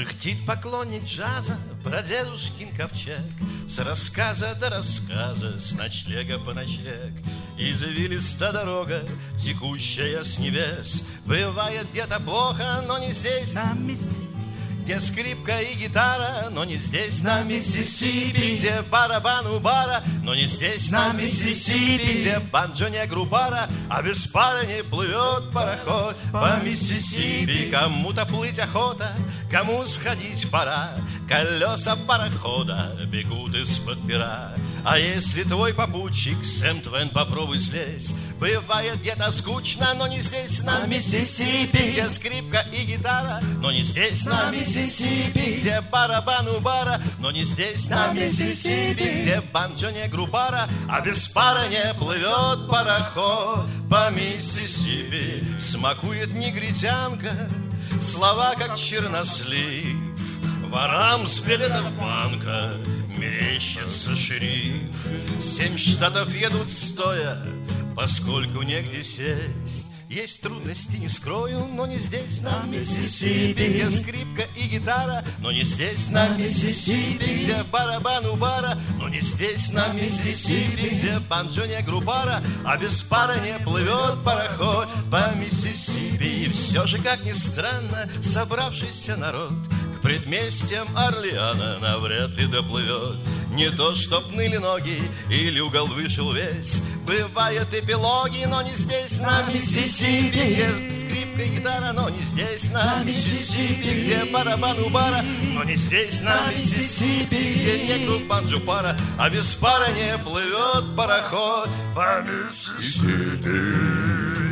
Пыхтит поклонник джаза про дедушкин ковчег, с рассказа до рассказа, с ночлега по ночлег. Извилиста дорога, текущая с небес, бывает где-то плохо, но не здесь, на Миссисипи. Где скрипка и гитара, но не здесь, на Миссисипи. Где барабан у бара, но не здесь, на Миссисипи. Где банджо негру пара, а без пара не плывет пароход по Миссисипи. Кому-то плыть охота, кому сходить пора, колеса парохода бегут из-под пера. А если твой попутчик Сэм Твен, попробуй слезь. Бывает где-то скучно, но не здесь, на Миссисипи. Где скрипка и гитара, но не здесь, на Миссисипи. Где барабан у бара, но не здесь, на Миссисипи. Где банджо негру пара, а без пара не плывет пароход по Миссисипи. Смакует негритянка слова, как чернослив. Ворам с билетов банка мерещится шериф. 7 штатов едут стоя, поскольку негде сесть. Есть трудности, не скрою, но не здесь, на Миссисипи. Где скрипка и гитара, но не здесь, на Миссисипи. Где барабан у бара, но не здесь, на Миссисипи. Где банджо негру пара, а без пара не плывет пароход по Миссисипи. И все же, как ни странно, собравшийся народ к предместьям Орлеана навряд ли доплывет. Не то, чтоб ныли ноги или угол вышел весь. Бывают эпилоги, но не здесь, на Миссисипи. Где скрипка и гитара, но не здесь, на Миссисипи. Где барабан у бара, но не здесь, на Миссисипи. Где негру банджо пара, а без пара не плывет пароход по Миссисипи.